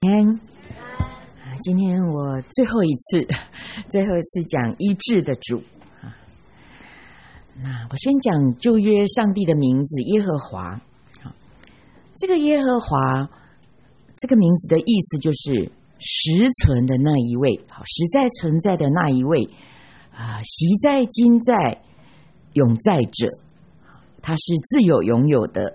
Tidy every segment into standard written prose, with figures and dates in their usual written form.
今天我最后一次讲医治的主。那我先讲旧约上帝的名字耶和华。这个耶和华这个名字的意思就是实存的那一位，实在存在的那一位，习在今在永在者，他是自有永有的。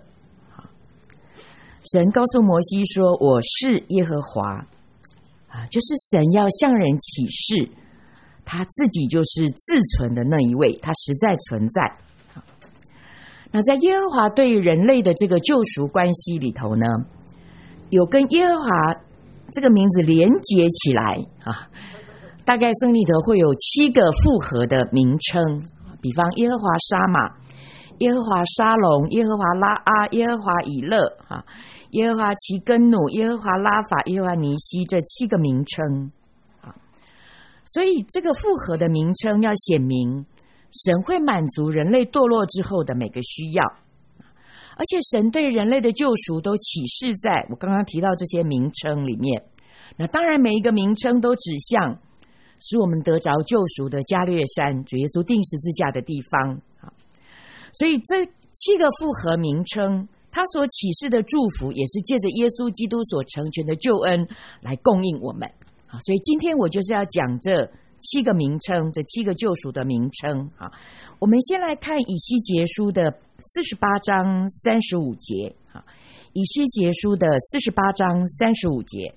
神告诉摩西说，我是耶和华，就是神要向人启示他自己就是自存的那一位，他实在存在。那在耶和华对人类的这个救赎关系里头呢，有跟耶和华这个名字连结起来大概圣经里头会有7个复合的名称，比方耶和华沙玛、耶和华沙龙、耶和华拉阿、耶和华以勒耶和华奇根努、耶和华拉法、耶和华尼西，这7个名称。所以这个复合的名称要显明神会满足人类堕落之后的每个需要，而且神对人类的救赎都启示在我刚刚提到这些名称里面。那当然每一个名称都指向使我们得着救赎的加略山，主耶稣钉十字架的地方。所以这7个复合名称他所启示的祝福也是借着耶稣基督所成全的救恩来供应我们。所以今天我就是要讲这7个名称，这7个救赎的名称。我们先来看以西结书的48章35节。以西结书的48章35节，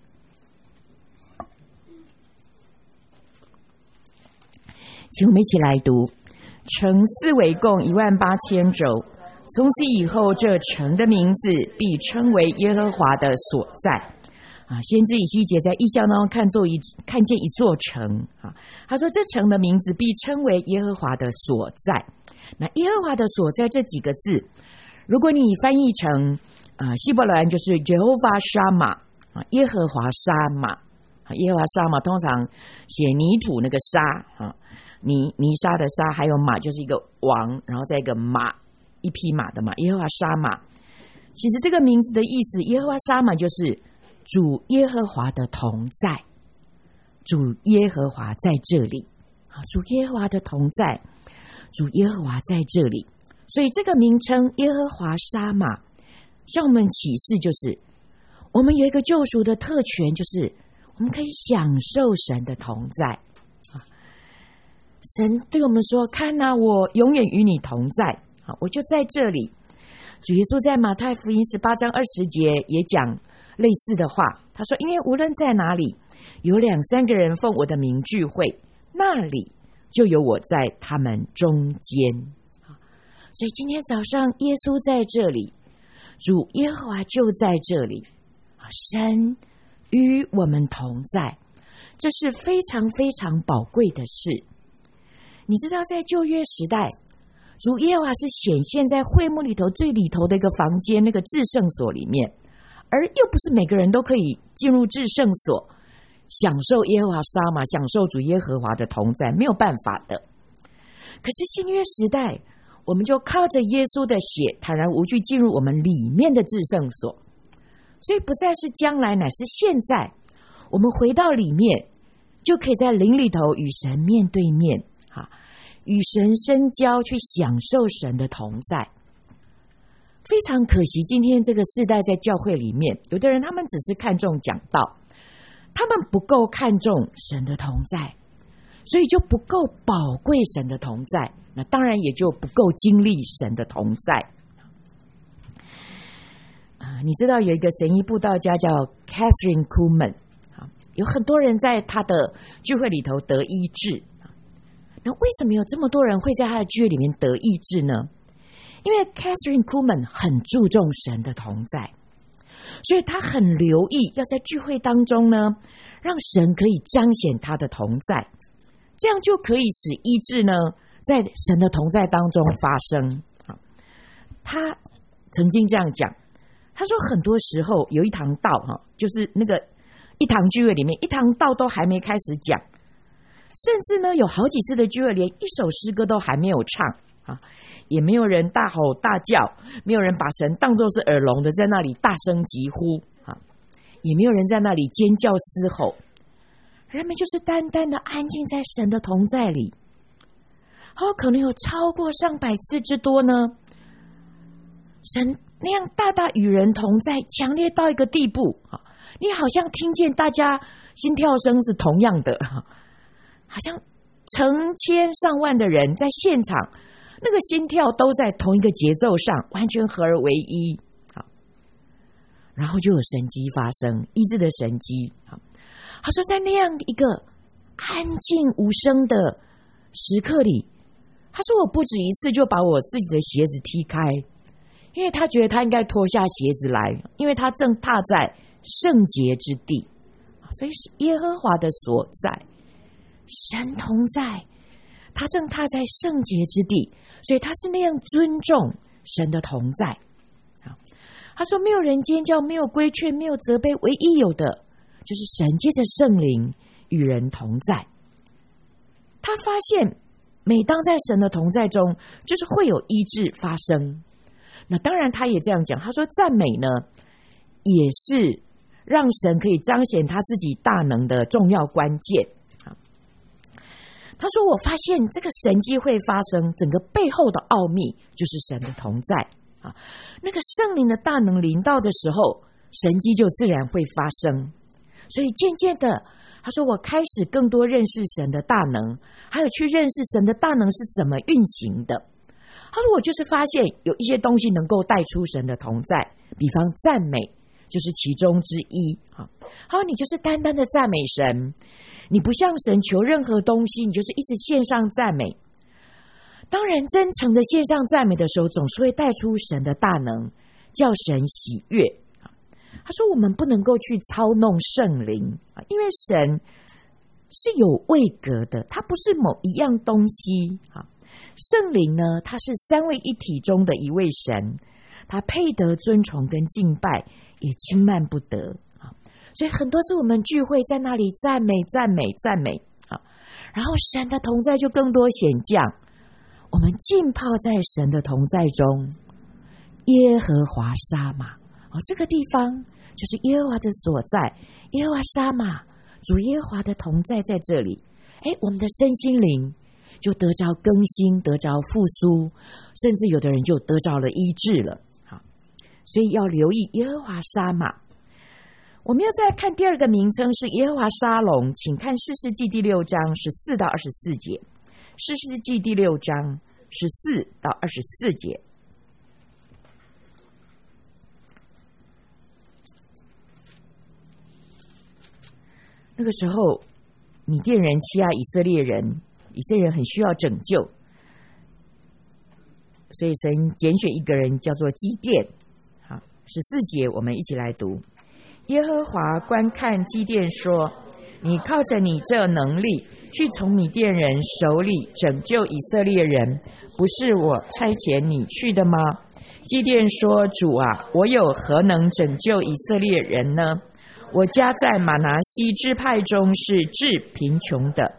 请我们一起来读。城四围共18000肘，从此以后这城的名字必称为耶和华的所在。先知以西结在异象当中看见一座城，他说这城的名字必称为耶和华的所在。那耶和华的所在这几个字，如果你翻译成希伯来文就是 Jehovah Shammah， 耶和华沙玛。耶和华沙玛通常写泥土那个沙，泥沙的沙，还有马就是一个王，然后再一个马，一匹马的马，耶和华沙玛。其实这个名字的意思，耶和华沙玛就是主耶和华的同在，主耶和华在这里，主耶和华的同在，主耶和华在这里。所以这个名称耶和华沙玛向我们启示，就是我们有一个救赎的特权，就是我们可以享受神的同在。神对我们说，看我永远与你同在，我就在这里。主耶稣在马太福音18章20节也讲类似的话，他说，因为无论在哪里有2、3个人奉我的名聚会，那里就有我在他们中间。所以今天早上耶稣在这里，主耶和华就在这里，神与我们同在，这是非常非常宝贵的事。你知道在旧约时代，主耶和华是显现在会幕里头最里头的一个房间，那个至圣所里面，而又不是每个人都可以进入至圣所享受耶和华沙玛，享受主耶和华的同在，没有办法的。可是新约时代，我们就靠着耶稣的血坦然无惧进入我们里面的至圣所，所以不再是将来，乃是现在，我们回到里面就可以在灵里头与神面对面，与神深交，去享受神的同在。非常可惜，今天这个世代在教会里面，有的人他们只是看重讲道，他们不够看重神的同在，所以就不够宝贵神的同在，那当然也就不够经历神的同在。你知道有一个神医布道家叫 Catherine Kuhlman， 有很多人在他的聚会里头得医治。那为什么有这么多人会在他的聚会里面得医治呢？因为 Catherine Kuhlman 很注重神的同在，所以他很留意要在聚会当中呢，让神可以彰显他的同在，这样就可以使医治呢在神的同在当中发生。他曾经这样讲，他说很多时候有一堂道，就是那个一堂聚会里面，一堂道都还没开始讲，甚至呢有好几次的聚会连一首诗歌都还没有唱，也没有人大吼大叫，没有人把神当作是耳聋的在那里大声疾呼， 也没有人在那里尖叫嘶吼，人们就是单单的安静在神的同在里。可能有超过上百次之多呢。神那样大大与人同在，强烈到一个地步，你好像听见大家心跳声是同样的，好像成千上万的人在现场，那个心跳都在同一个节奏上，完全合而为一。然后就有神迹发生，医治的神迹。他说在那样一个安静无声的时刻里，他说我不止一次就把我自己的鞋子踢开，因为他觉得他应该脱下鞋子来，因为他正踏在圣洁之地，所以是耶和华的所在，神同在，他正踏在圣洁之地，所以他是那样尊重神的同在。他说没有人尖叫，没有规劝，没有责备，唯一有的就是神借着圣灵与人同在。他发现每当在神的同在中，就是会有医治发生。那当然他也这样讲，他说赞美呢也是让神可以彰显他自己大能的重要关键。他说我发现这个神迹会发生，整个背后的奥秘就是神的同在。那个圣灵的大能临到的时候，神迹就自然会发生。所以渐渐的，他说我开始更多认识神的大能，还有去认识神的大能是怎么运行的。他说我就是发现有一些东西能够带出神的同在，比方赞美就是其中之一。好，你就是单单的赞美神，你不向神求任何东西，你就是一直献上赞美。当然真诚的献上赞美的时候，总是会带出神的大能，叫神喜悦。他说我们不能够去操弄圣灵，因为神是有位格的，它不是某一样东西。圣灵呢，它是三位一体中的一位神，他配得尊崇跟敬拜，也轻慢不得。所以很多次我们聚会在那里赞美赞美赞美，然后神的同在就更多显降，我们浸泡在神的同在中。耶和华沙玛，这个地方就是耶和华的所在，耶和华沙玛，主耶和华的同在在这里。我们的身心灵就得着更新，得着复苏，甚至有的人就得着了医治了。所以要留意耶和华沙玛。我们要再看第二个名称是耶和华沙龙，请看士师记第6章14到24节。士师记第6章14到24节。那个时候米甸人欺压以色列人，以色列人很需要拯救，所以神拣选一个人叫做基甸。好，14节我们一起来读。耶和华观看基甸说，你靠着你这能力去从米甸人手里拯救以色列人，不是我差遣你去的吗？基甸说，主啊，我有何能拯救以色列人呢？我家在玛拿西支派中是至贫穷的。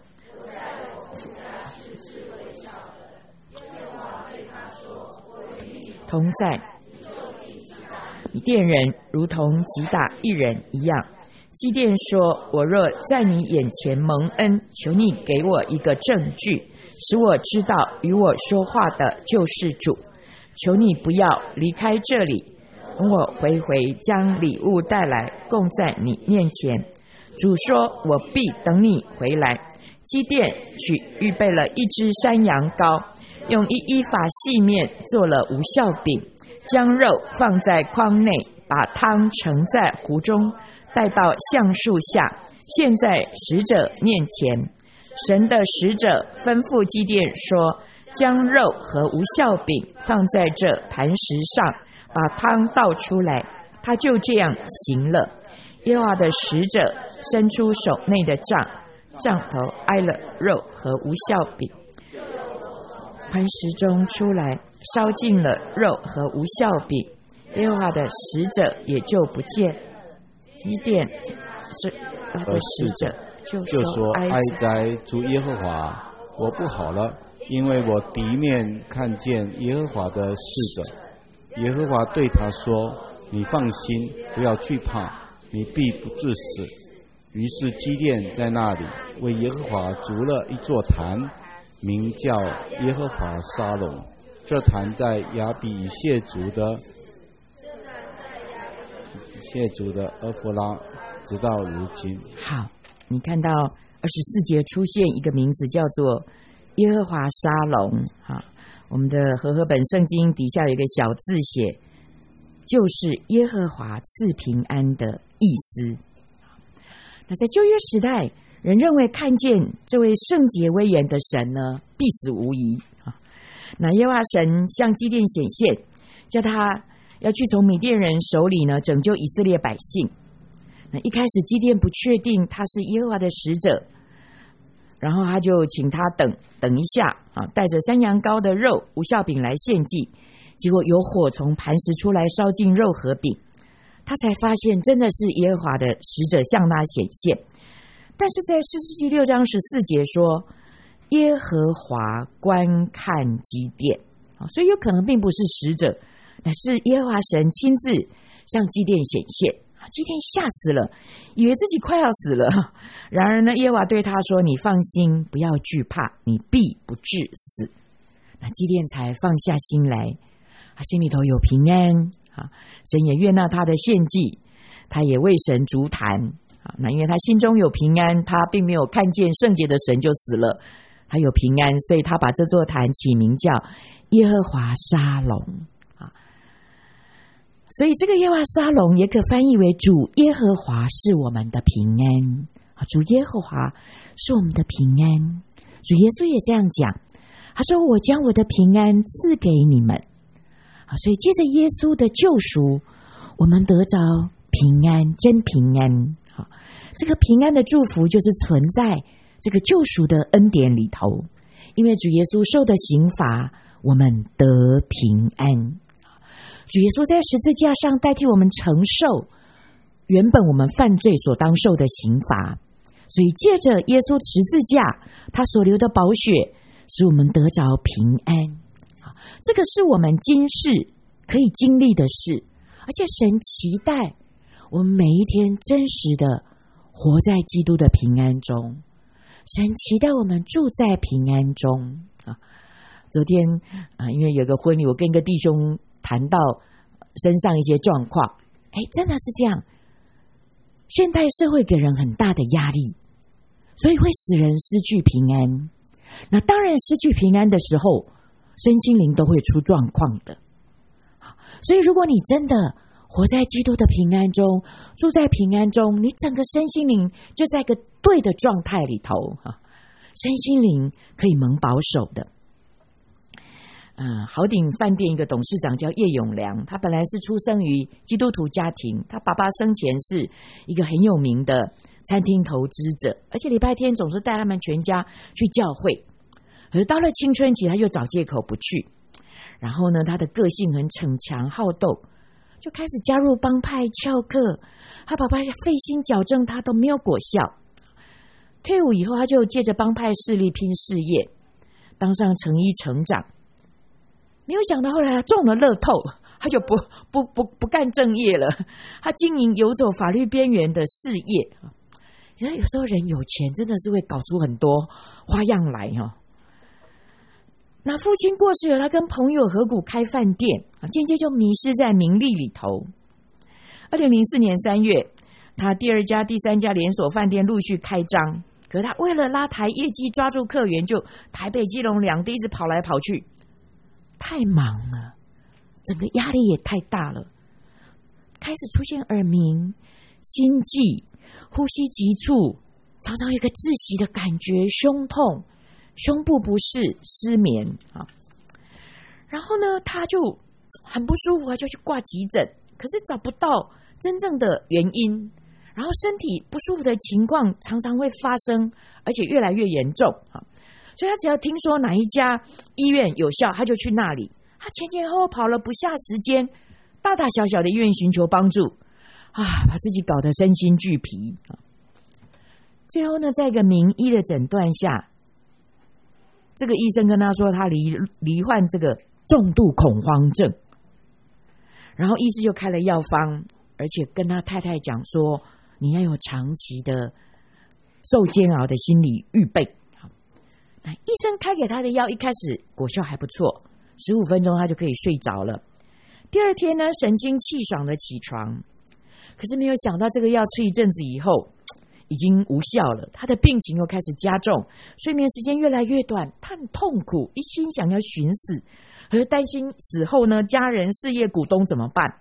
同在米甸人如同击打一人一样。基甸说，我若在你眼前蒙恩，求你给我一个证据，使我知道与我说话的就是主。求你不要离开这里，等我回将礼物带来，供在你面前。主说，我必等你回来。基甸预备了一只山羊羔，用一依法细面做了无酵饼，将肉放在筐内，把汤盛在壶中，带到橡树下，献在使者面前。神的使者吩咐基甸说，将肉和无酵饼放在这磐石上，把汤倒出来。他就这样行了。耶和华的使者伸出手内的杖头挨了肉和无酵饼，磐石中出来，烧尽了肉和无酵饼，耶和华的使者也就不见。基甸是的使者就说， 哀哉主耶和华，我不好了，因为我敌面看见耶和华的使者。耶和华对他说，你放心，不要惧怕， 你必不致死。于是基甸在那里为耶和华筑了一座坛，名叫耶和华沙龙。这坛在亚比谢族的俄弗拉，直到如今。 好，你看到24节出现一个名字叫做耶和华沙龙。我们的和合本圣经底下有一个小字写，就是耶和华赐平安的意思。那在旧约时代，人认为看见这位圣洁威严的神呢，必死无疑。那耶和华神向基甸显现，叫他要去从米甸人手里呢拯救以色列百姓。那一开始基甸不确定他是耶和华的使者，然后他就请他等一下带着山羊羔的肉、无酵饼来献祭。结果有火从磐石出来烧尽肉和饼，他才发现真的是耶和华的使者向他显现。但是在士师记6章14节说，耶和华观看基甸，所以有可能并不是使者，乃是耶和华神亲自向基甸显现。基甸吓死了，以为自己快要死了。然而呢，耶和华对他说，你放心，不要惧怕，你必不致死。那基甸才放下心来，他心里头有平安。神也悦纳他的献祭，他也为神筑坛。那因为他心中有平安，他并没有看见圣洁的神就死了，他有平安，所以他把这座坛起名叫耶和华沙龙。所以这个耶和华沙龙也可翻译为主耶和华是我们的平安。主耶和华是我们的平安。主耶稣也这样讲，他说我将我的平安赐给你们。所以借着耶稣的救赎，我们得着平安，真平安。这个平安的祝福就是存在这个救赎的恩典里头，因为主耶稣受的刑罚，我们得平安。主耶稣在十字架上代替我们承受原本我们犯罪所当受的刑罚，所以借着耶稣十字架他所流的宝血，使我们得着平安。这个是我们今世可以经历的事，而且神期待我们每一天真实的活在基督的平安中，神期待我们住在平安中。昨天因为有个婚礼，我跟一个弟兄谈到身上一些状况，真的是这样，现代社会给人很大的压力，所以会使人失去平安。那当然失去平安的时候，身心灵都会出状况的。所以如果你真的活在基督的平安中，住在平安中，你整个身心灵就在一个对的状态里头，身心灵可以蒙保守的。豪鼎饭店一个董事长叫叶永良，他本来是出生于基督徒家庭，他爸爸生前是一个很有名的餐厅投资者，而且礼拜天总是带他们全家去教会。可是到了青春期，他又找借口不去。然后呢，他的个性很逞强好斗，就开始加入帮派翘课，他爸爸费心矫正他都没有果效。退伍以后，他就借着帮派势力拼事业，当上成衣城长。没有想到后来他中了乐透，他就不干正业了，他经营游走法律边缘的事业。有时候人有钱真的是会搞出很多花样来。那父亲过世了，他跟朋友合股开饭店，渐渐就迷失在名利里头。2004年3月，他第2家、第3家连锁饭店陆续开张，可是他为了拉抬业绩、抓住客源，就台北、基隆两地一直跑来跑去，太忙了，整个压力也太大了，开始出现耳鸣、心悸、呼吸急促，常常有一个窒息的感觉，胸痛、胸部不适、失眠。然后呢，他就很不舒服，就去挂急诊，可是找不到真正的原因，然后身体不舒服的情况常常会发生，而且越来越严重。所以他只要听说哪一家医院有效，他就去那里。他前前后后跑了不下时间，大大小小的医院寻求帮助，把自己搞得身心俱疲。最后呢，在一个名医的诊断下，这个医生跟他说他罹患这个重度恐慌症，然后医师就开了药方， 而且跟他太太讲说，你要有长期的受煎熬的心理预备。那医生开给他的药一开始果效还不错，15分钟他就可以睡着了。第二天呢，神清气爽的起床，可是没有想到这个药吃一阵子以后已经无效了，他的病情又开始加重，睡眠时间越来越短，他很痛苦，一心想要寻死，而担心死后呢，家人、事业、股东怎么办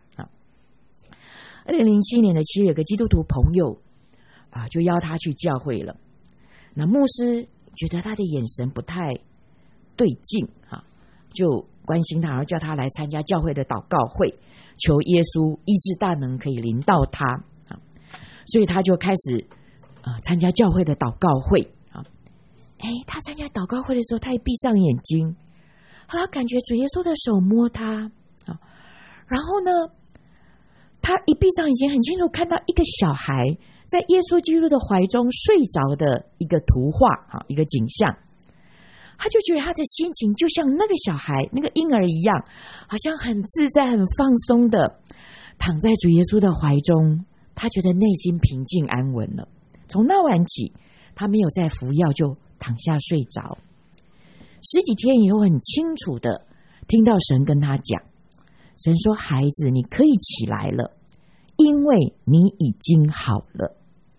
？2007年的7月，有个基督徒朋友就邀他去教会了。那牧师觉得他的眼神不太对劲就关心他，然后叫他来参加教会的祷告会，求耶稣医治大能可以临到他所以他就开始参加教会的祷告会他参加祷告会的时候，他一闭上眼睛，他感觉主耶稣的手摸他然后呢，他一闭上眼睛，很清楚看到一个小孩在耶稣基督的怀中睡着的一个图画一个景象。他就觉得他的心情就像那个小孩那个婴儿一样，好像很自在很放松的躺在主耶稣的怀中，他觉得内心平静安稳了。从那晚起，他没有再服药，就躺下睡着。10几天以后，很清楚的听到神跟他讲，神说，孩子，你可以起来了，因为你已经好了。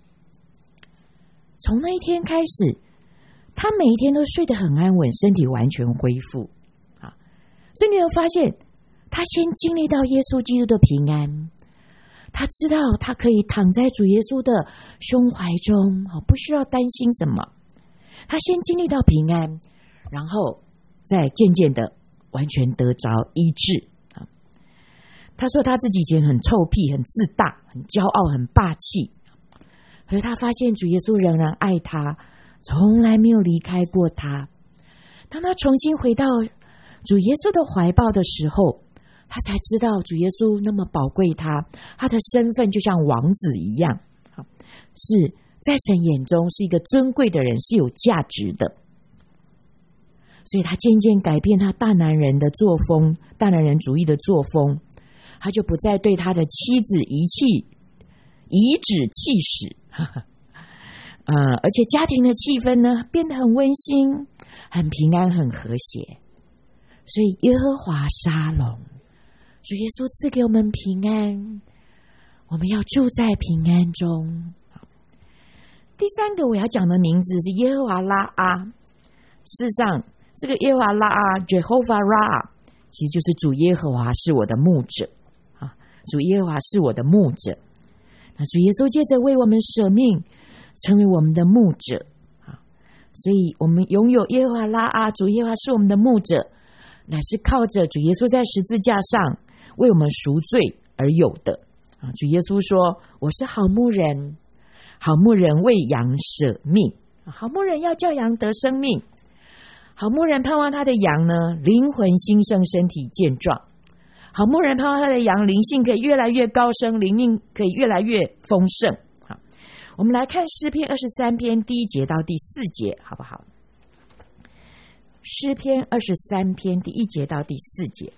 从那一天开始，他每一天都睡得很安稳，身体完全恢复所以你有发现，他先经历到耶稣基督的平安，他知道他可以躺在主耶稣的胸怀中不需要担心什么。他先经历到平安，然后再渐渐的完全得着医治他说他自己以前很臭屁，很自大，很骄傲，很霸气，可是他发现主耶稣仍然爱他，从来没有离开过他。当他重新回到主耶稣的怀抱的时候，他才知道主耶稣那么宝贵他的身份就像王子一样是在神眼中是一个尊贵的人，是有价值的。所以他渐渐改变他大男人的作风，大男人主义的作风，他就不再对他的妻子颐指气使而且家庭的气氛呢变得很温馨，很平安，很和谐。所以耶和华沙龙，主耶稣赐给我们平安，我们要住在平安中。第三个我要讲的名字是耶和华拉阿。事实上这个耶和华拉阿 Jehovah Ra 其实就是主耶和华是我的牧者主耶和华是我的牧者。那主耶稣接着为我们舍命，成为我们的牧者所以我们拥有耶和华拉阿，主耶和华是我们的牧者，乃是靠着主耶稣在十字架上为我们赎罪而有的主耶稣说，我是好牧人，好牧人为羊舍命，好牧人要叫羊得生命，好牧人盼望他的羊呢灵魂兴盛，身体健壮，好牧人盼望他的羊灵性可以越来越高升，灵命可以越来越丰盛。我们来看诗篇23篇第1节到第4节好不好？诗篇23篇第1节到第4节，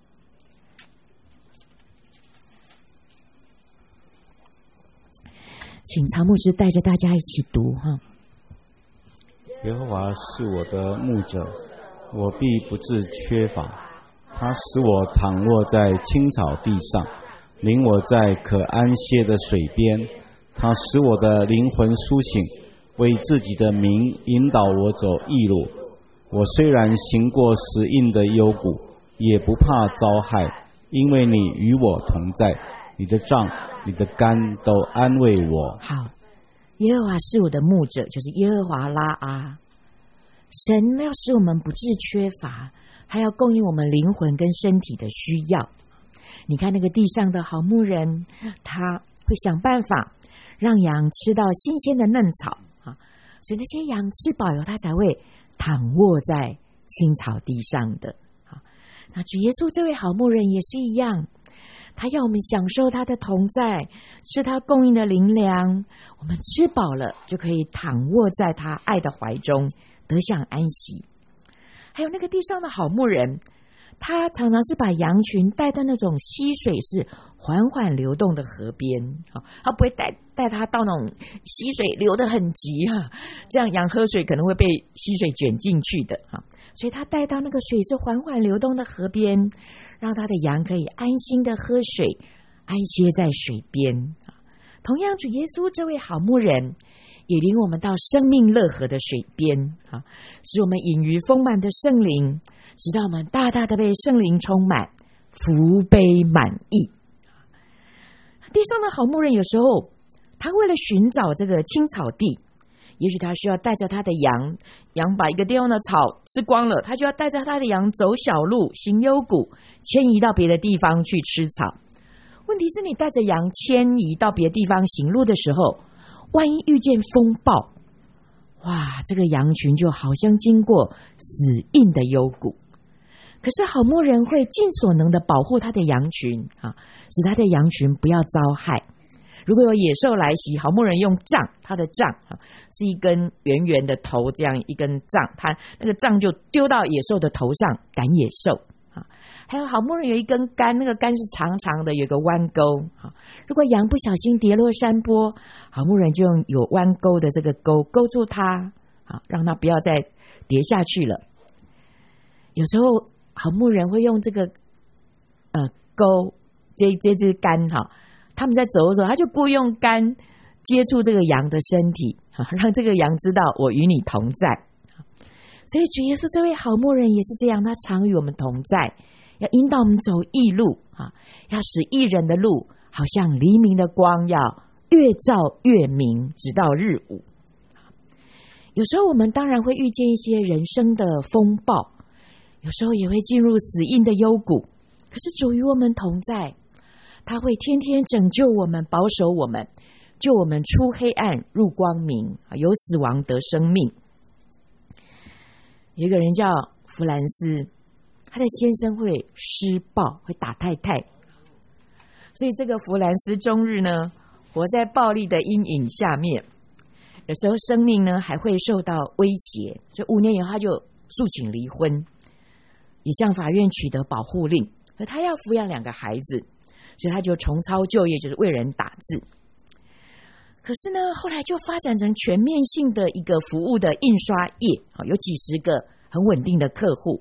请曹牧师带着大家一起读耶和华是我的牧者，我必不致缺乏。他使我躺卧在青草地上，领我在可安歇的水边。他使我的灵魂苏醒，为自己的名引导我走义路。我虽然行过死荫的幽谷，也不怕遭害，因为你与我同在，你的杖你的竿都安慰我。 好，耶和华是我的牧者，就是耶和华拉阿。神要使我们不致缺乏，还要供应我们灵魂跟身体的需要。你看那个地上的好牧人，他会想办法让羊吃到新鲜的嫩草所以那些羊吃饱以后，他才会躺卧在青草地上的那主耶稣这位好牧人也是一样，他要我们享受他的同在，吃他供应的灵粮，我们吃饱了就可以躺卧在他爱的怀中，得享安息。还有那个地上的好牧人，他常常是把羊群带到那种溪水是缓缓流动的河边，他不会带他到那种溪水流得很急这样羊喝水可能会被溪水卷进去的所以他带到那个水是缓缓流动的河边，让他的羊可以安心的喝水，安歇在水边。同样，主耶稣这位好牧人也领我们到生命乐河的水边使我们饮于丰满的圣灵，直到我们大大的被圣灵充满，福杯满溢。地上的好牧人有时候他为了寻找这个青草地，也许他需要带着他的羊把一个地方的草吃光了，他就要带着他的羊走小路，行幽谷，迁移到别的地方去吃草。问题是你带着羊迁移到别的地方行路的时候，万一遇见风暴，哇，这个羊群就好像经过死荫的幽谷。可是好牧人会尽所能的保护他的羊群使他的羊群不要遭害。如果有野兽来袭，好牧人用杖，他的杖是一根圆圆的头，这样一根杖，他那个杖就丢到野兽的头上赶野兽还有好牧人有一根杆，那个杆是长长的，有个弯钩如果羊不小心跌落山坡，好牧人就用有弯钩的这个钩勾住它让它不要再跌下去了。有时候好牧人会用这个钩这支杆他们在走的时候，他就故意用杆接触这个羊的身体让这个羊知道我与你同在。所以主耶稣这位好牧人也是这样，他常与我们同在，要引导我们走义路要使义人的路好像黎明的光，要越照越明，直到日午。有时候我们当然会遇见一些人生的风暴，有时候也会进入死荫的幽谷，可是主与我们同在，他会天天拯救我们，保守我们，救我们出黑暗入光明，由死亡得生命。有一个人叫弗兰斯，他的先生会施暴，会打太太，所以这个弗兰斯终日呢活在暴力的阴影下面，有时候生命呢还会受到威胁，所以5年以后他就诉请离婚，也向法院取得保护令，可他要抚养2个孩子，所以他就重操旧业，就是为人打字。可是呢后来就发展成全面性的一个服务的印刷业，有几十个很稳定的客户。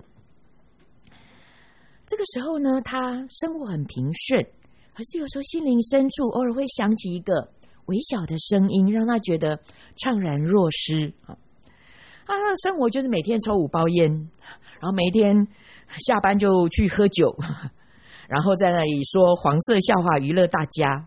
这个时候呢他生活很平顺，可是有时候心灵深处偶尔会响起一个微小的声音，让他觉得怅然若失他的生活就是每天抽5包烟，然后每天下班就去喝酒，然后在那里说黄色笑话娱乐大家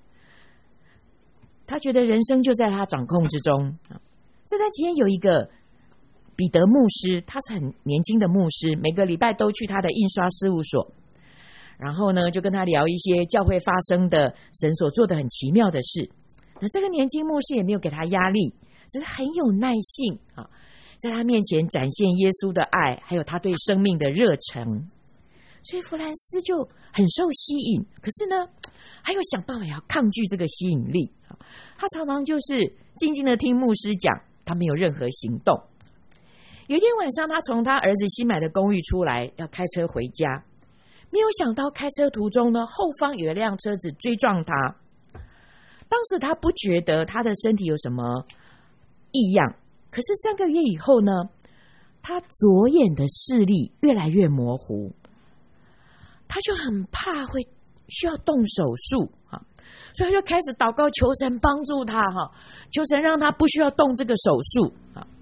他觉得人生就在他掌控之中。这段期间有一个彼得牧师，他是很年轻的牧师，每个礼拜都去他的印刷事务所，然后呢就跟他聊一些教会发生的神所做的很奇妙的事。那这个年轻牧师也没有给他压力，只是很有耐性在他面前展现耶稣的爱，还有他对生命的热忱。所以弗兰斯就很受吸引，可是呢他又想办法要抗拒这个吸引力，他常常就是静静的听牧师讲，他没有任何行动。有一天晚上，他从他儿子新买的公寓出来，要开车回家，没有想到开车途中呢，后方有一辆车子追撞他。当时他不觉得他的身体有什么异样，可是3个月以后呢，他左眼的视力越来越模糊，他就很怕会需要动手术所以他就开始祷告求神帮助他求神让他不需要动这个手术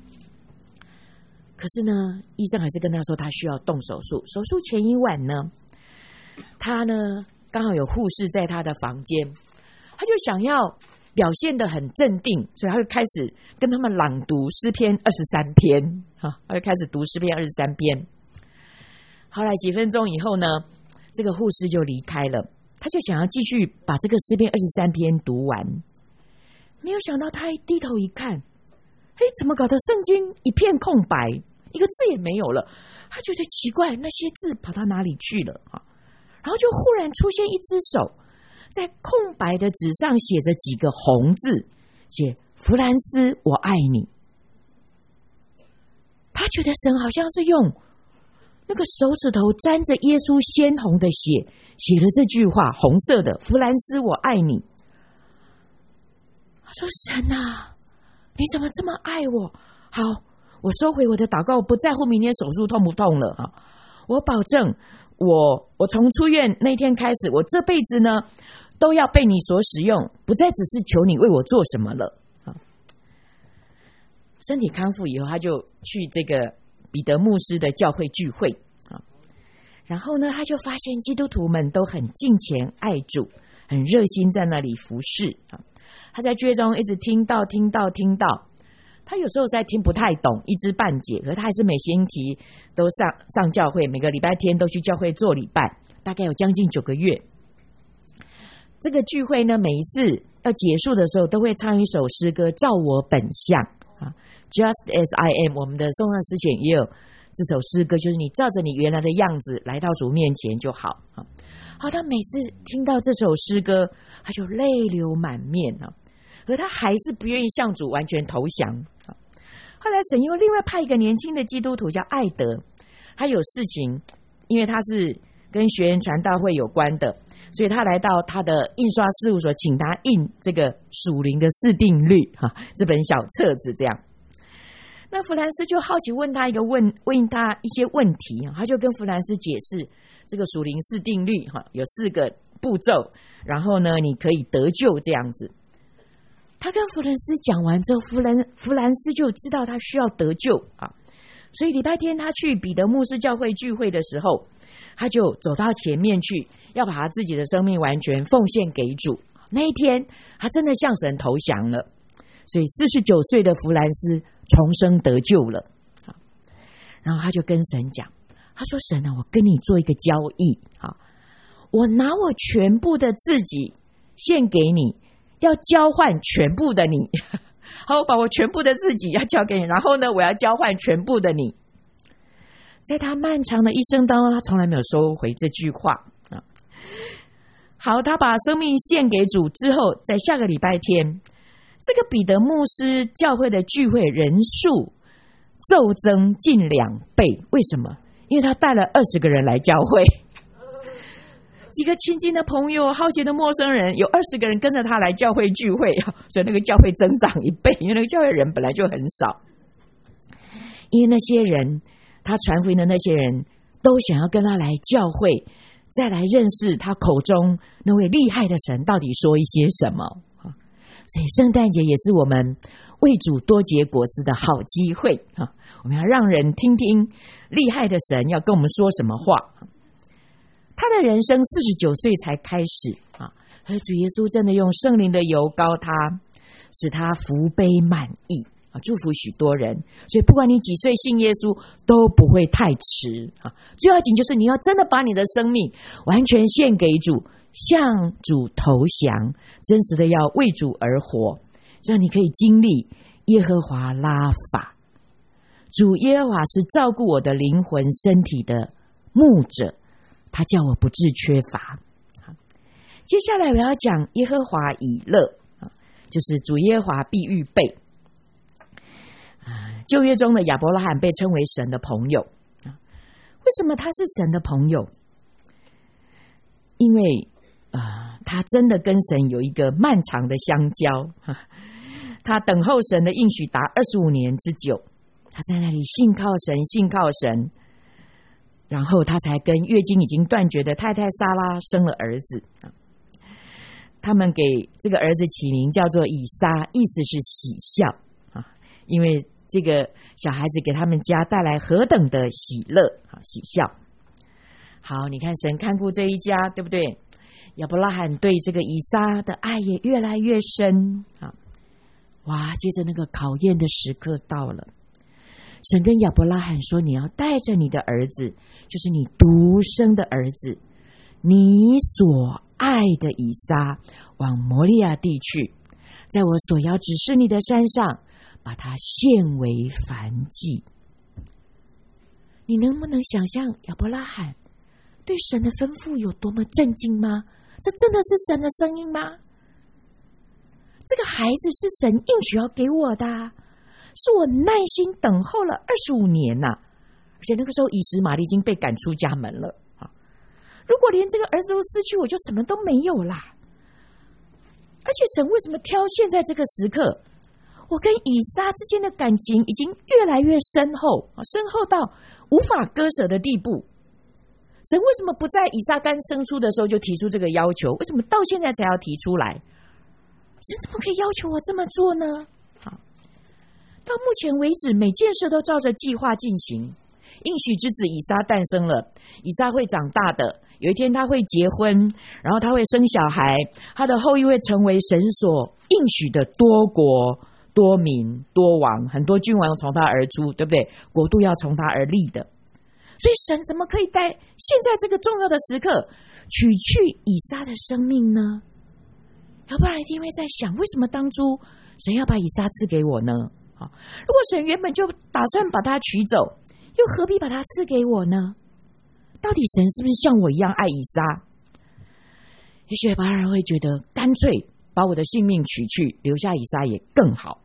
可是呢医生还是跟他说他需要动手术。手术前一晚呢，他呢刚好有护士在他的房间，他就想要表现得很镇定，所以他就开始跟他们朗读诗篇23篇他就开始读诗篇23篇。后来几分钟以后呢，这个护士就离开了，他就想要继续把这个诗篇23篇读完，没有想到他一低头一看，怎么搞得圣经一片空白，一个字也没有了。他觉得奇怪，那些字跑到哪里去了然后就忽然出现一只手，在空白的纸上写着几个红字，写弗兰斯我爱你。他觉得神好像是用那个手指头沾着耶稣鲜红的血，写了这句话，红色的，弗兰斯我爱你。他说神啊，你怎么这么爱我？好，我收回我的祷告，我不在乎明天手术痛不痛了啊！我保证我从出院那天开始，我这辈子呢都要被你所使用，不再只是求你为我做什么了啊！身体康复以后，他就去这个彼得牧师的教会聚会啊，然后呢，他就发现基督徒们都很敬虔爱主，很热心在那里服侍啊。他在聚会中一直听到，他有时候在听不太懂，一知半解，可是他还是每星期都上教会，每个礼拜天都去教会做礼拜，大概有将近9个月。这个聚会呢，每一次要结束的时候，都会唱一首诗歌，照我本相啊 ，Just as I am。我们的颂唱诗选也有这首诗歌，就是你照着你原来的样子来到主面前就好啊。好，他每次听到这首诗歌，他就泪流满面啊，可他还是不愿意向主完全投降啊。后来神又另外派一个年轻的基督徒叫艾德，他有事情，因为他是跟学员传道会有关的，所以他来到他的印刷事务所，请他印这个属灵的4定律哈，这本小册子这样。那弗兰斯就好奇问他问他一些问题，他就跟弗兰斯解释这个属灵4定律哈，有4个步骤，然后呢你可以得救这样子。他跟弗兰斯讲完之后，弗兰斯就知道他需要得救啊，所以礼拜天他去彼得牧师教会聚会的时候，他就走到前面去，要把他自己的生命完全奉献给主。那一天他真的向神投降了，所以49岁的弗兰斯重生得救了。然后他就跟神讲，他说神啊，我跟你做一个交易啊，我拿我全部的自己献给你，要交换全部的你。好，我把我全部的自己要交给你，然后呢我要交换全部的你。在他漫长的一生当中，他从来没有收回这句话啊。好，他把生命献给主之后，在下个礼拜天，这个彼得牧师教会的聚会人数骤增近2倍。为什么？因为他带了20个人来教会，几个亲近的朋友、好奇的陌生人，有20个人跟着他来教会聚会，所以那个教会增长1倍，因为那个教会人本来就很少。因为那些人，他传福音的那些人都想要跟他来教会，再来认识他口中那位厉害的神到底说一些什么。所以圣诞节也是我们为主多结果子的好机会啊！我们要让人听听厉害的神要跟我们说什么话。他的人生49岁才开始啊，而主耶稣真的用圣灵的油膏他，使他福杯满溢啊，祝福许多人。所以不管你几岁信耶稣都不会太迟啊！最要紧就是你要真的把你的生命完全献给主，向主投降，真实的要为主而活，让你可以经历耶和华拉法。主耶和华是照顾我的灵魂身体的牧者，他叫我不致缺乏。接下来我要讲耶和华以勒，就是主耶和华必预备。旧约中的亚伯拉罕被称为神的朋友，为什么他是神的朋友？因为他真的跟神有一个漫长的相交，他等候神的应许达25年之久，他在那里信靠神，然后他才跟月经已经断绝的太太撒拉生了儿子。他们给这个儿子起名叫做以撒，意思是喜笑啊，因为这个小孩子给他们家带来何等的喜乐啊，喜笑。好，你看神看顾这一家，对不对？亚伯拉罕对这个以撒的爱也越来越深啊！哇，接着那个考验的时刻到了，神跟亚伯拉罕说，你要带着你的儿子，就是你独生的儿子，你所爱的以撒，往摩利亚地去，在我所要指示你的山上，把它献为燔祭。你能不能想象亚伯拉罕对神的吩咐有多么震惊吗？这真的是神的声音吗？这个孩子是神应许要给我的，是我耐心等候了25年呐， 而且那个时候以实玛利已经被赶出家门了啊！如果连这个儿子都失去，我就什么都没有啦。而且神为什么挑现在这个时刻？我跟以撒之间的感情已经越来越深厚，深厚到无法割舍的地步。神为什么不在以撒刚生出的时候就提出这个要求？为什么到现在才要提出来？神怎么可以要求我这么做呢？好，到目前为止，每件事都照着计划进行。应许之子以撒诞生了，以撒会长大的，有一天他会结婚，然后他会生小孩，他的后裔会成为神所应许的多国多民多王，很多君王从他而出，对不对？国度要从他而立的。所以神怎么可以在现在这个重要的时刻取去以撒的生命呢？要不然一定会在想，为什么当初神要把以撒赐给我呢？如果神原本就打算把他取走，又何必把他赐给我呢？到底神是不是像我一样爱以撒？也许巴人会觉得，干脆把我的性命取去，留下以撒也更好。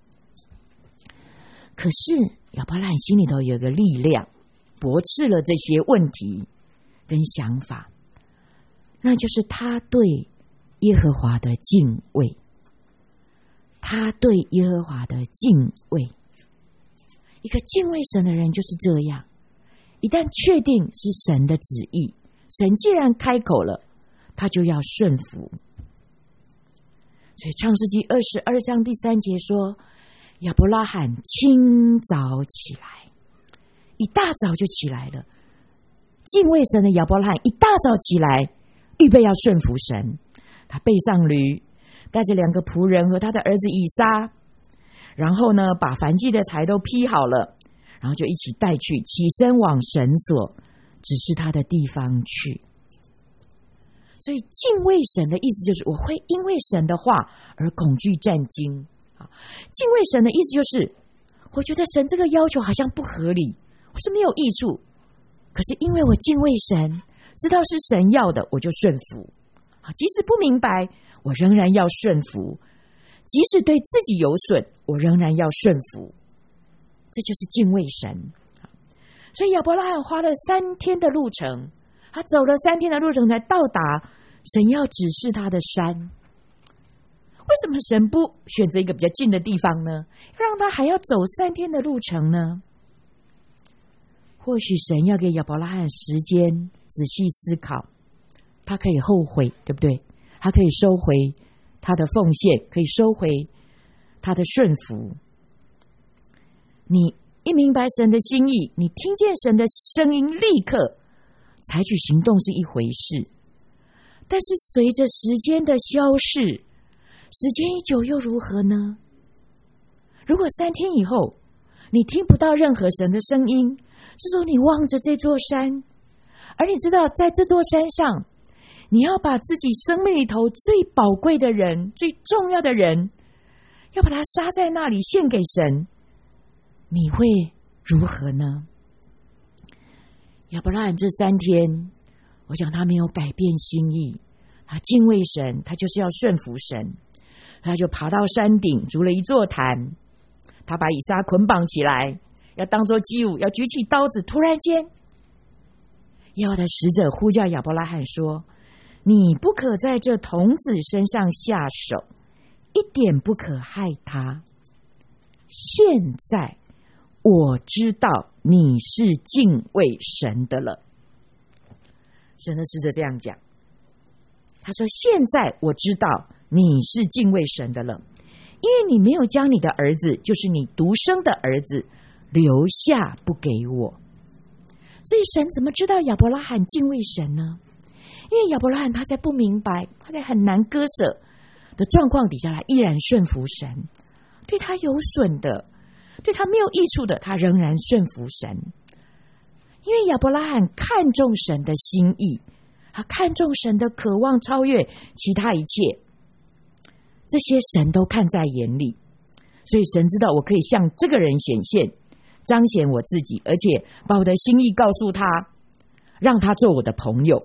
可是亚伯拉罕心里头有一个力量，驳斥了这些问题跟想法，那就是他对耶和华的敬畏。他对耶和华的敬畏，一个敬畏神的人就是这样，一旦确定是神的旨意，神既然开口了，他就要顺服。所以创世纪22章第3节说，亚伯拉罕清早起来，一大早就起来了。敬畏神的亚伯拉罕一大早起来，预备要顺服神。他背上驴，带着2个仆人和他的儿子以撒，然后呢，把燔祭的柴都劈好了，然后就一起带去，起身往神所指示他的地方去。所以敬畏神的意思就是，我会因为神的话而恐惧战惊。敬畏神的意思就是，我觉得神这个要求好像不合理，或是没有益处，可是因为我敬畏神，知道是神要的，我就顺服。即使不明白，我仍然要顺服；即使对自己有损，我仍然要顺服。这就是敬畏神。所以亚伯拉罕花了3天的路程，他走了3天的路程才到达神要指示他的山。为什么神不选择一个比较近的地方呢？让他还要走3天的路程呢？或许神要给亚伯拉罕时间仔细思考，他可以后悔，对不对？他可以收回他的奉献，可以收回他的顺服。你一明白神的心意，你听见神的声音，立刻采取行动是一回事，但是随着时间的消逝，时间一久又如何呢？如果3天以后你听不到任何神的声音，是说你望着这座山，而你知道在这座山上，你要把自己生命里头最宝贵的人，最重要的人，要把他杀在那里献给神，你会如何呢？亚伯拉罕这3天，我想他没有改变心意，他敬畏神，他就是要顺服神。他就爬到山顶，筑了一座坛，他把以撒捆绑起来，要当作祭物，要举起刀子。突然间，耶和华的使者呼叫亚伯拉罕说，你不可在这童子身上下手，一点不可害他。现在我知道你是敬畏神的了。神的使者这样讲，他说，现在我知道你是敬畏神的了，因为你没有将你的儿子，就是你独生的儿子留下不给我。所以神怎么知道亚伯拉罕敬畏神呢？因为亚伯拉罕他在不明白，他在很难割舍的状况底下，他依然顺服神。对他有损的，对他没有益处的，他仍然顺服神。因为亚伯拉罕看重神的心意，他看重神的渴望超越其他一切，这些神都看在眼里。所以神知道我可以向这个人显现，彰显我自己，而且把我的心意告诉他，让他做我的朋友。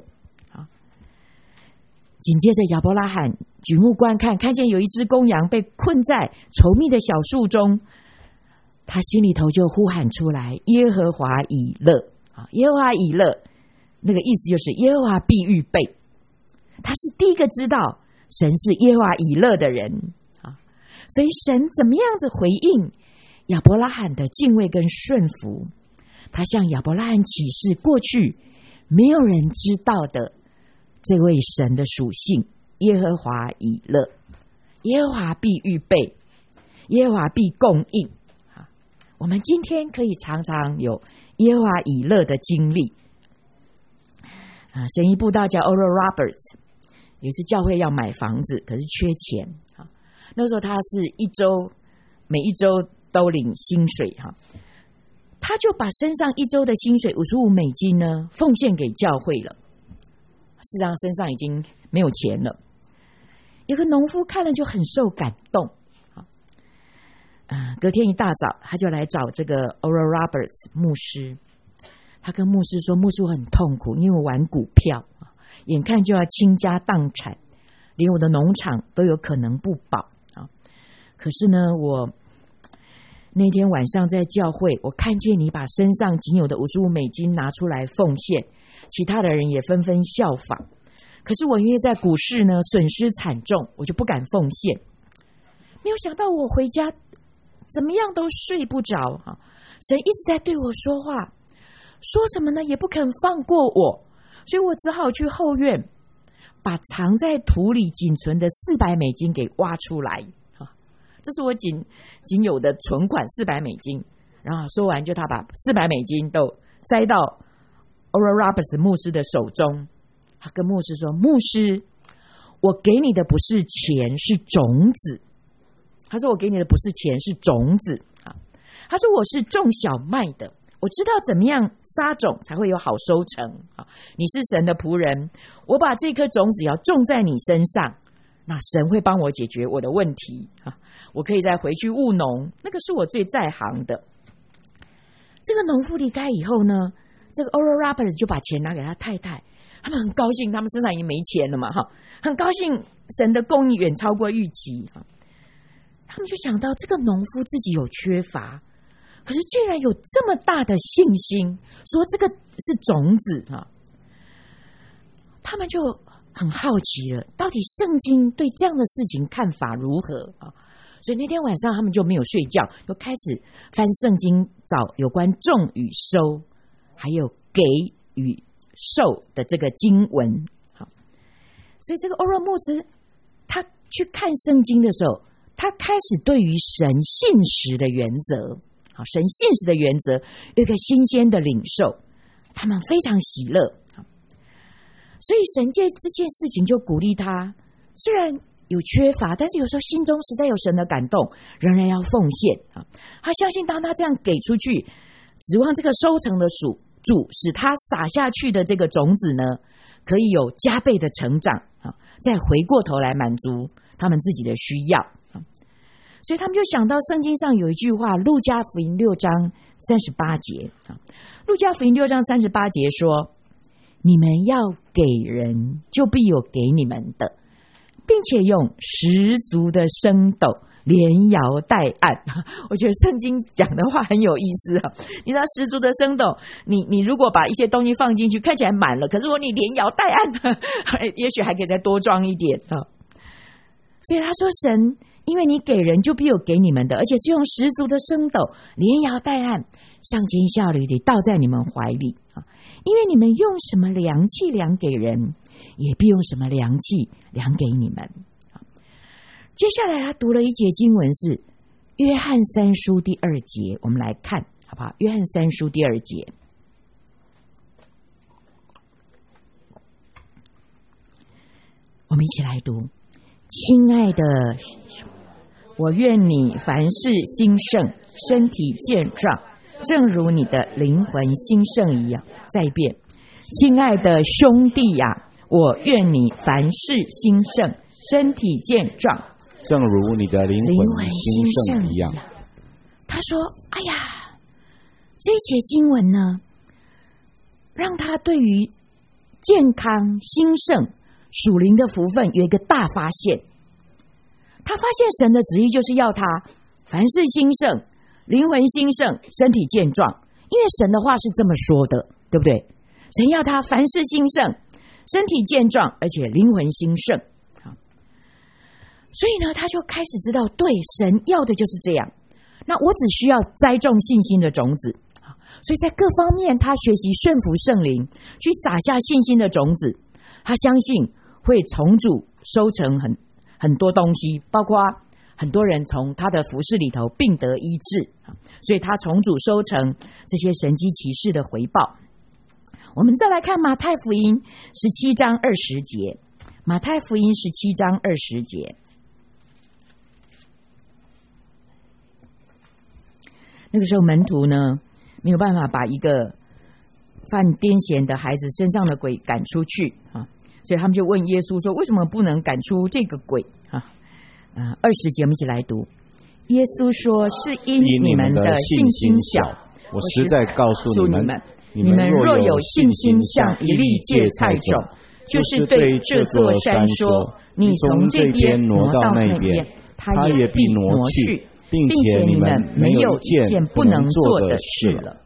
紧接着亚伯拉罕举目观看，看见有一只公羊被困在稠密的小树中， 他心里头就呼喊出来：耶和华以勒啊，耶和华以勒，那个意思就是耶和华必预备。他是第一个知道神是耶和华以勒的人啊，所以神怎么样子回应亚伯拉罕的敬畏跟顺服？他向亚伯拉罕启示过去没有人知道的这位神的属性：耶和华以勒，耶和华必预备，耶和华必供应。我们今天可以常常有耶和华以勒的经历。神医布道叫 Oral Roberts， 有一次教会要买房子，可是缺钱，那时候他是每一周都领薪水，他就把身上一周的薪水$55呢奉献给教会了。事实上身上已经没有钱了。有个农夫看了就很受感动，隔天一大早他就来找这个 Oral Roberts 牧师。他跟牧师说：牧师，我很痛苦，因为我玩股票，眼看就要倾家荡产，连我的农场都有可能不保。可是呢，我那天晚上在教会，我看见你把身上仅有的$55拿出来奉献，其他的人也纷纷效仿。可是我因为在股市呢损失惨重，我就不敢奉献。没有想到我回家怎么样都睡不着，神一直在对我说话，说什么呢也不肯放过我，所以我只好去后院把藏在土里仅存的$400给挖出来。这是我仅有的存款$400。然后说完就他把$400都塞到 Oral Roberts 牧师的手中。他跟牧师说：牧师，我给你的不是钱，是种子。他说我给你的不是钱，是种子。他说我是种小麦的，我知道怎么样撒种才会有好收成。你是神的仆人，我把这颗种子要种在你身上，那神会帮我解决我的问题，我可以再回去务农，那个是我最在行的。这个农夫离开以后呢，这个 Oral Roberts 就把钱拿给他太太，他们很高兴，他们身上已经没钱了嘛，很高兴神的供应远超过预期。他们就想到这个农夫自己有缺乏，可是竟然有这么大的信心，说这个是种子，他们就很好奇了，到底圣经对这样的事情看法如何？所以那天晚上他们就没有睡觉，就开始翻圣经，找有关种与收还有给与受的这个经文。所以这个欧若牧师他去看圣经的时候，他开始对于神信实的原则，神信实的原则有一个新鲜的领受，他们非常喜乐。所以神借这件事情就鼓励他，虽然有缺乏，但是有时候心中实在有神的感动，仍然要奉献。他相信当他这样给出去，指望这个收成的主使他撒下去的这个种子呢，可以有加倍的成长，再回过头来满足他们自己的需要。所以他们就想到圣经上有一句话，路加福音6章38节，路加福音6章38节说：你们要给人，就必有给你们的，并且用十足的升斗连摇带按。我觉得圣经讲的话很有意思。你知道十足的升斗，你如果把一些东西放进去看起来满了，可是如果你连摇带按，也许还可以再多装一点。所以他说，神因为你给人，就必有给你们的，而且是用十足的升斗连摇带按，上尖下驴地倒在你们怀里。因为你们用什么量器量给人，也必用什么量器量给你们。接下来他读了一节经文，是约翰3书第2节，我们来看好不好？约翰3书第2节，我们一起来读。亲爱的，我愿你凡事兴盛，身体健壮，正如你的灵魂兴盛一样。再一遍，亲爱的兄弟呀，我愿你凡事兴盛，身体健壮， 正如你的灵魂兴盛一样。 他说：哎呀，这一节经文呢，让他对于健康兴盛属灵的福分有一个大发现。他发现神的旨意就是要他凡事兴盛， 灵魂兴盛，身体健壮。因为神的话是这么说的，对不对？神要他凡事兴盛，身体健壮，而且灵魂兴盛。所以呢，他就开始知道，对，神要的就是这样。那我只需要栽种信心的种子。所以在各方面，他学习顺服圣灵，去撒下信心的种子。他相信会重组收成很多东西，包括很多人从他的服事里头病得医治，所以他重组收成这些神迹奇事的回报。我们再来看马太福音17章20节，马太福音17章20节。那个时候门徒呢没有办法把一个犯癫痫的孩子身上的鬼赶出去啊，所以他们就问耶稣说：“为什么不能赶出这个鬼？”啊，20节我们一起来读。耶稣说：“是因你们的信心小。 我实在告诉你们， 你们若有信心像一粒芥菜种，就是对这座山说：你从这边挪到那边，它也必挪去，并且你们没有一件不能做的事了。”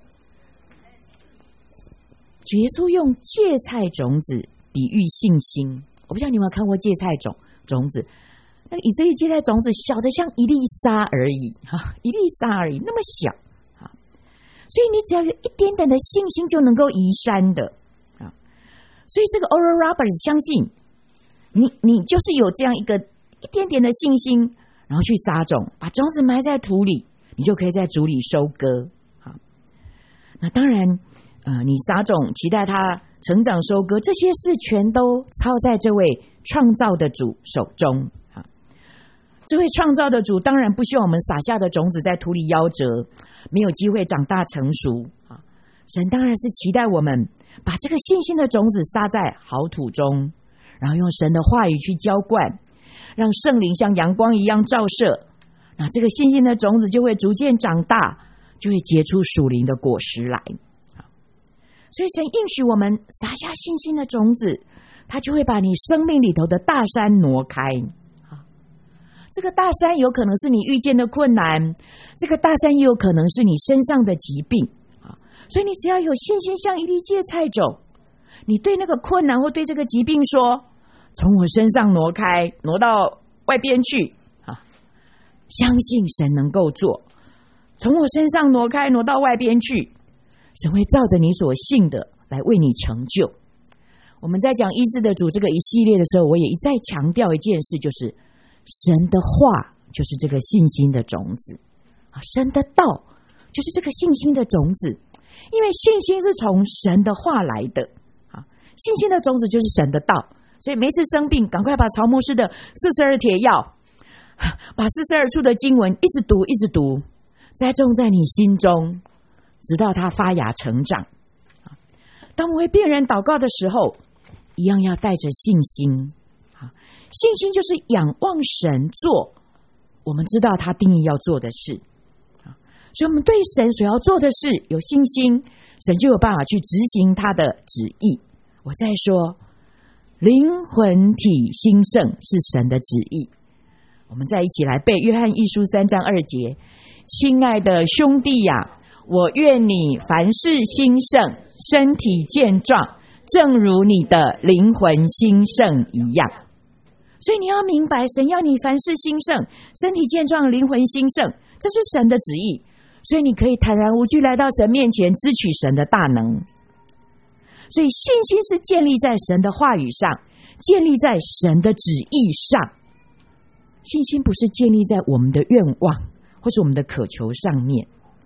主耶稣用芥菜种子比喻信心。我不知道你有没有看过芥菜种子，那个以色列芥菜种子小的像一粒沙而已，一粒沙而已，那么小，所以你只要有一点点的信心就能够移山的。所以这个 Oral Roberts 相信你就是有这样一点点的信心，然后去撒种，把种子埋在土里，你就可以在主里收割。那当然你撒种期待它成长收割，这些事全都操在这位创造的主手中。这位创造的主当然不希望我们撒下的种子在土里夭折，没有机会长大成熟。神当然是期待我们把这个信心的种子撒在好土中，然后用神的话语去浇灌，让圣灵像阳光一样照射，那这个信心的种子就会逐渐长大，就会结出属灵的果实来。所以神应许我们撒下信心的种子，他就会把你生命里头的大山挪开。这个大山有可能是你遇见的困难，这个大山也有可能是你身上的疾病。所以你只要有信心像一粒芥菜种，你对那个困难或对这个疾病说：从我身上挪开，挪到外边去。相信神能够做，从我身上挪开，挪到外边去，神会照着你所信的来为你成就。我们在讲医治的主这个一系列的时候，我也一再强调一件事，就是神的话就是这个信心的种子，神的道就是这个信心的种子。因为信心是从神的话来的，信心的种子就是神的道。所以每次生病，赶快把曹牧师的42帖药，把42处的经文一直读一直读，栽种在你心中，直到它发芽成长。当我为病人祷告的时候，一样要带着信心。信心就是仰望神做我们知道他定义要做的事，所以我们对神所要做的事有信心，神就有办法去执行他的旨意。我再说，灵魂体兴盛是神的旨意。我们再一起来背约翰一书3章2节：亲爱的兄弟呀，我愿你凡事兴盛，身体健壮，正如你的灵魂兴盛一样。所以你要明白，神要你凡事兴盛，身体健壮，灵魂兴盛，这是神的旨意。所以你可以坦然无惧来到神面前，支取神的大能。所以信心是建立在神的话语上，建立在神的旨意上。信心不是建立在我们的愿望或是我们的渴求上面。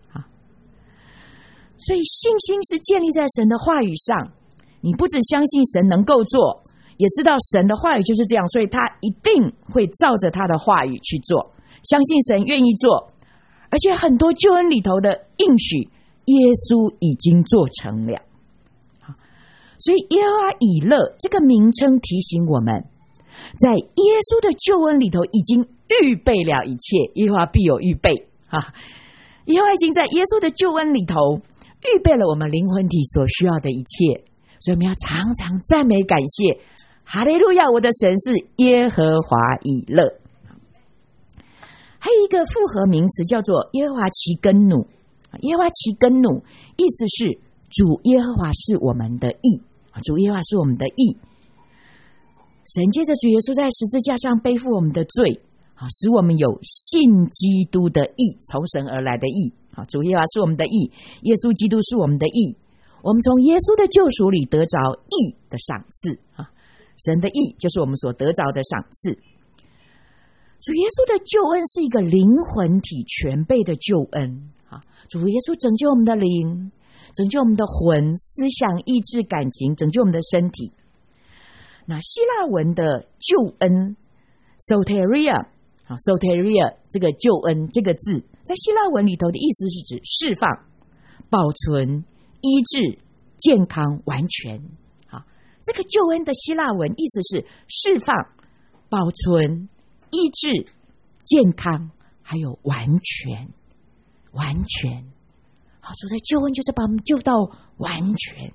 所以信心是建立在神的话语上。你不只相信神能够做，也知道神的话语就是这样，所以他一定会照着他的话语去做。相信神愿意做，而且很多救恩里头的应许，耶稣已经做成了。所以耶和华以勒这个名称提醒我们，在耶稣的救恩里头已经预备了一切，耶和华必有预备。耶和华已经在耶稣的救恩里头预备了我们灵魂体所需要的一切，所以我们要常常赞美感谢，哈利路亚，我的神是耶和华以勒。 还有一个复合名词叫做耶和华其根努。耶和华其根努意思是主耶和华是我们的义，主耶和华是我们的义。神借着主耶稣在十字架上背负我们的罪，使我们有信基督的义，从神而来的义。主耶和华是我们的义，耶稣基督是我们的义，我们从耶稣的救赎里得着义的赏赐。神的义就是我们所得着的赏赐。主耶稣的救恩是一个灵魂体全备的救恩。主耶稣拯救我们的灵，拯救我们的魂、思想、意志、感情，拯救我们的身体。那希腊文的救恩 soteria soteria 这个救恩这个字在希腊文里头的意思是指释放、保存、医治、健康、完全。这个救恩的希腊文意思是释放、保存、医治、健康还有完全。完全主的救恩就是把我们救到完全。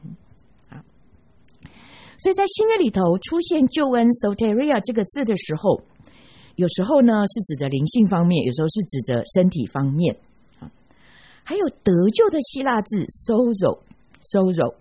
所以在新约里头出现救恩 soteria 这个字的时候，有时候呢是指着灵性方面，有时候是指着身体方面。还有得救的希腊字 sozo，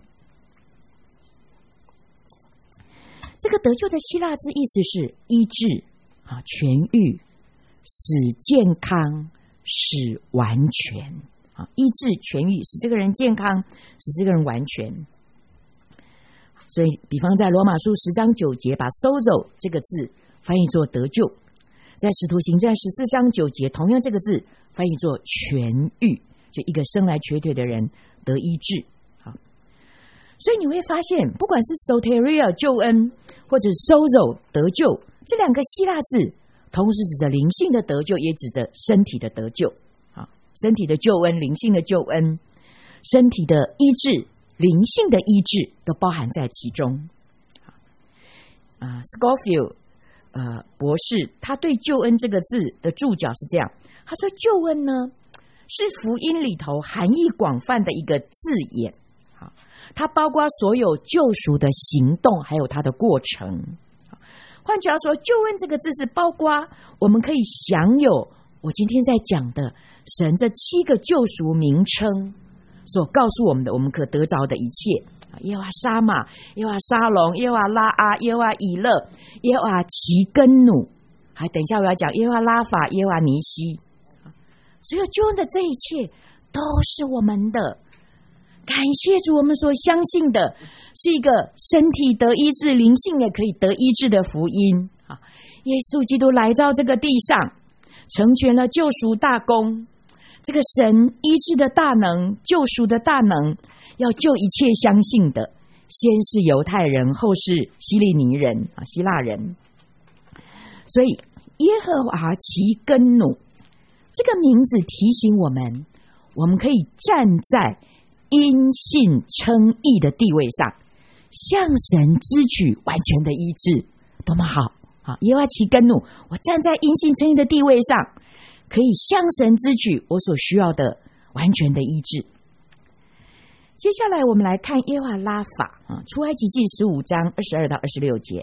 这个得救的希腊字意思是医治、痊愈、使健康、使完全。医治、痊愈，使这个人健康，使这个人完全。所以比方在罗马书10章9节把 sozo 这个字翻译作得救，在使徒行传14章9节同样这个字翻译作痊愈，就一个生来瘸腿的人得医治。所以你会发现不管是 soteria 救恩或者 sozo 得救，这两个希腊字同时指着灵性的得救，也指着身体的得救。身体的救恩、灵性的救恩、身体的医治、灵性的医治都包含在其中。Scofield 博士他对救恩这个字的注脚是这样，他说救恩呢是福音里头含义广泛的一个字眼，它包括所有救赎的行动还有它的过程。换句话说，救恩这个字是包括我们可以享有我今天在讲的神这7个救赎名称所告诉我们的，我们可得着的一切。耶和华沙玛、耶和华沙龙、耶和华拉阿、耶和华以勒、耶和华其根努，还等一下我要讲耶和华拉法、耶和华尼西。所有救恩的这一切都是我们的。感谢主，我们所相信的是一个身体得医治、灵性也可以得医治的福音。耶稣基督来到这个地上，成全了救赎大功，这个神医治的大能、救赎的大能，要救一切相信的，先是犹太人，后是希利尼人、希腊人。所以耶和华其根努这个名字提醒我们，我们可以站在因信称义的地位上，向神支取完全的医治，多么好！耶和华其根努，我站在因信称义的地位上，可以向神支取我所需要的完全的医治。接下来我们来看耶和华拉法，出埃及记15章22到26节。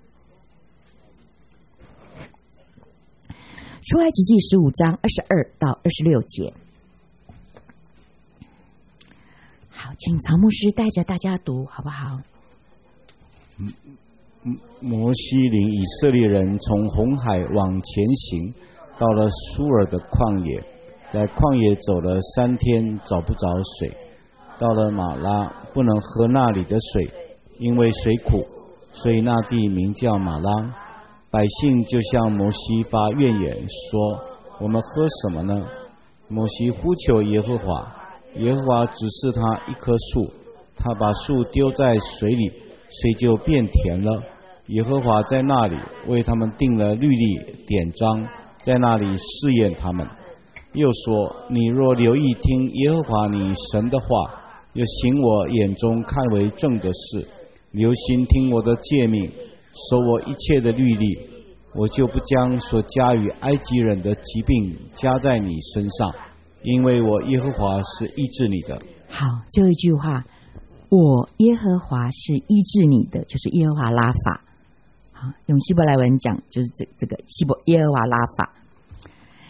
出埃及记15章22到26节。好，请曹牧师带着大家读好不好？ 摩西领以色列人从红海往前行，到了苏尔的旷野，在旷野走了3天，找不着水。到了马拉，不能喝那里的水，因为水苦，所以那地名叫马拉。百姓就向摩西发怨言，说：我们喝什么呢？摩西呼求耶和华，耶和华指示他一棵树，他把树丢在水里，水就变甜了。耶和华在那里为他们定了律例典章，在那里试验他们。又说：你若留意听耶和华你神的话，又行我眼中看为正的事，留心听我的诫命，守我一切的律例，我就不将所加于埃及人的疾病加在你身上，因为我耶和华是医治你的。 好，最后一句话，我耶和华是医治你的，就是耶和华拉法。好，用希伯来文讲就是这个耶和华拉法。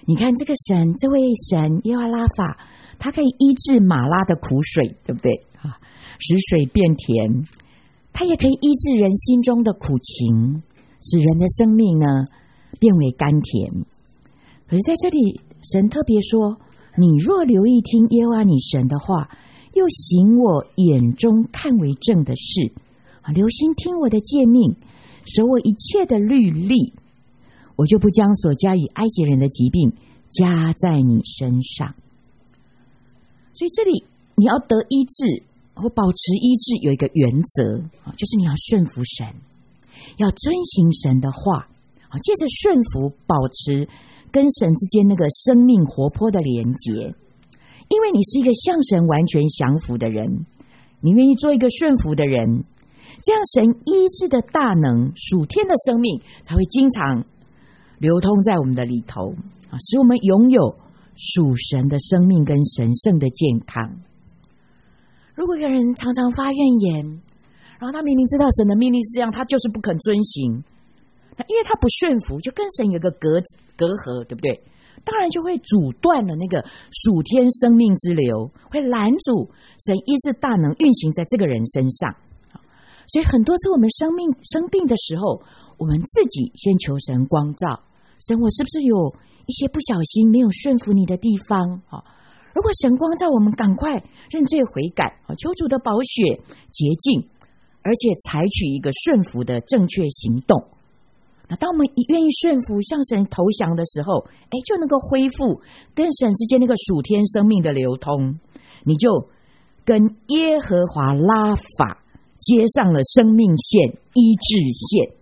你看这个神，这位神耶和华拉法，他可以医治马拉的苦水，对不对啊？使水变甜，他也可以医治人心中的苦情，使人的生命呢变为甘甜。可是在这里，神特别说，你若留意听耶和华你神的话，又行我眼中看为正的事，留心听我的诫命，守我一切的律例，我就不将所加与埃及人的疾病加在你身上。所以这里你要得医治或保持医治，有一个原则，就是你要顺服神，要遵行神的话，借着顺服保持跟神之间那个生命活泼的连结。因为你是一个向神完全降服的人，你愿意做一个顺服的人，这样神医治的大能属天的生命才会经常流通在我们的里头，使我们拥有属神的生命跟神圣的健康。如果一个人常常发怨言，然后他明明知道神的命令是这样，他就是不肯遵行，那因为他不顺服，就跟神有个隔阂，对不对？当然就会阻断了那个属天生命之流，会拦阻神医治大能运行在这个人身上。所以很多次我们生病的时候，我们自己先求神光照，神，我是不是有一些不小心没有顺服你的地方？如果神光照我们，赶快认罪悔改，求主的宝血洁净，而且采取一个顺服的正确行动。那当我们愿意顺服向神投降的时候，就能够恢复跟神之间那个属天生命的流通，你就跟耶和华拉法接上了生命线、医治线。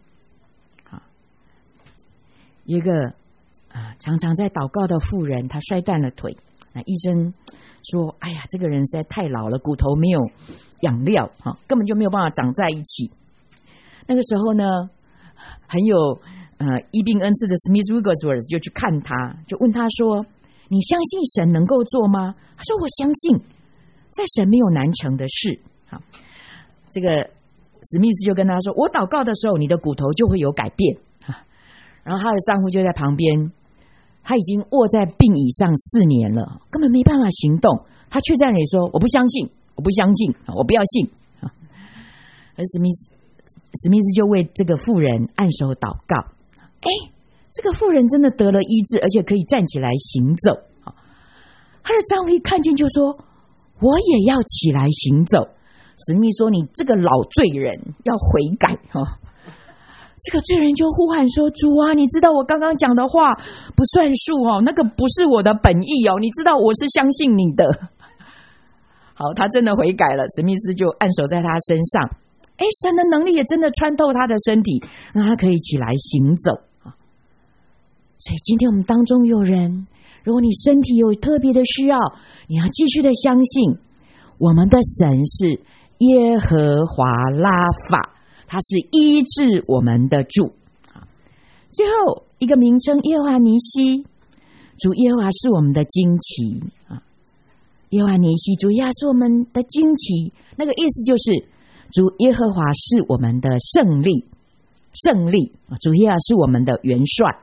一个常常在祷告的妇人，她摔断了腿，那医生说，哎呀，这个人实在太老了，骨头没有养料，根本就没有办法长在一起。那个时候呢，很有医病恩赐的 Smith Wigglesworth 就去看他，就问他说，你相信神能够做吗？他说，我相信，在神没有难成的事。这个史密斯就跟他说，我祷告的时候，你的骨头就会有改变。然后她的丈夫就在旁边，他已经卧在病椅上4年了，根本没办法行动，他却在那里说，我不相信，我不相信，我不要信。而史密斯就为这个妇人按手祷告，这个妇人真的得了医治，而且可以站起来行走。她的丈夫一看见就说，我也要起来行走。史密斯说，你这个老罪人要悔改。这个罪人就呼喊说，主啊，你知道我刚刚讲的话不算数，那个不是我的本意，你知道我是相信你的。好，他真的悔改了，史密斯就按手在他身上，神的能力也真的穿透他的身体，让他可以起来行走。所以今天我们当中有人，如果你身体有特别的需要，你要继续的相信我们的神是耶和华拉法，他是医治我们的主。最后一个名称耶和华尼西，主耶和华是我们的旌旗。耶和华尼西，主耶和华是我们的旌旗，那个意思就是主耶和华是我们的胜利，主耶和华是我们的元帅。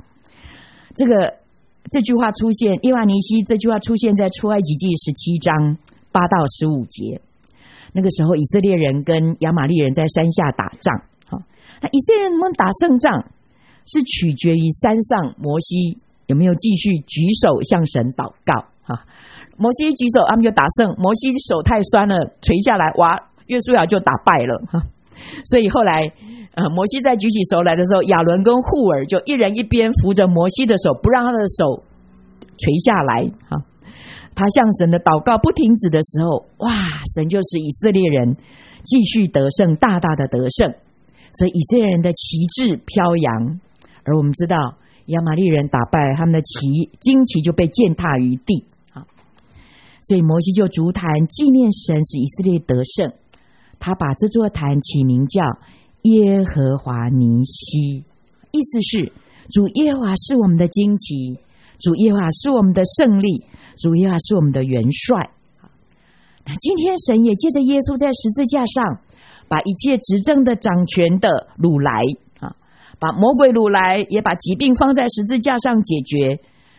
这句话出现，耶和华尼西这句话出现在出埃及记17章8到15节。那个时候以色列人跟亚玛力人在山下打仗，那以色列人能不能打胜仗，是取决于山上摩西有没有继续举手向神祷告。摩西举手，他们就打胜；摩西手太酸了，垂下来，哇，约书亚就打败了。所以后来摩西再举起手来的时候，亚伦跟户尔就一人一边扶着摩西的手，不让他的手垂下来。他向神的祷告不停止的时候，哇，神就使以色列人继续得胜，大大的得胜。所以以色列人的旗帜飘扬，而我们知道亚玛力人打败他们的旌旗就被践踏于地。所以摩西就筑坛纪念神使以色列得胜，他把这座坛起名叫耶和华尼西，意思是主耶和华是我们的旌旗，主耶和华是我们的胜利，主耶和华是我们的元帅。那今天神也借着耶稣在十字架上把一切执政的掌权的掳来，把魔鬼掳来，也把疾病放在十字架上解决，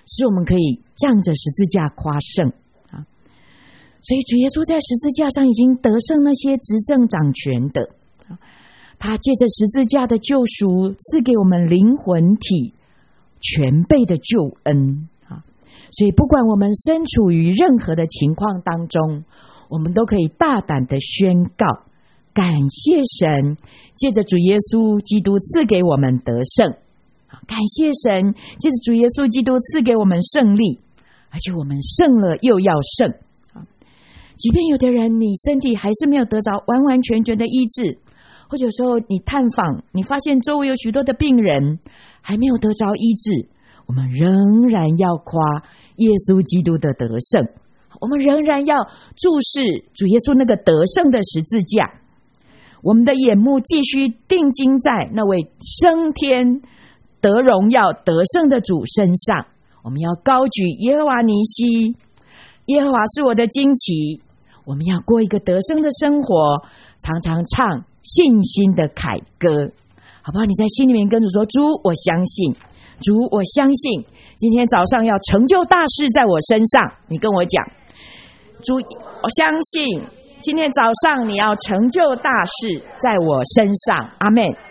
使我们可以仗着十字架夸胜啊！所以主耶稣在十字架上已经得胜那些执政掌权的，他借着十字架的救赎，赐给我们灵魂体全备的救恩啊！所以不管我们身处于任何的情况当中，我们都可以大胆的宣告，感谢神借着主耶稣基督赐给我们得胜，感谢神借着主耶稣基督赐给我们胜利，而且我们胜了又要胜。即便有的人你身体还是没有得着完完全全的医治，或者有时候你探访，你发现周围有许多的病人还没有得着医治，我们仍然要夸耶稣基督的得胜，我们仍然要注视主耶稣那个得胜的十字架，我们的眼目继续定睛在那位升天得荣耀得胜的主身上。我们要高举耶和华尼西，耶和华是我的旌旗，我们要过一个得胜的生活，常常唱信心的凯歌，好不好？你在心里面跟主说，主我相信，主我相信今天早上要成就大事在我身上，你跟我讲，主我相信今天早上你要成就大事在我身上，阿们。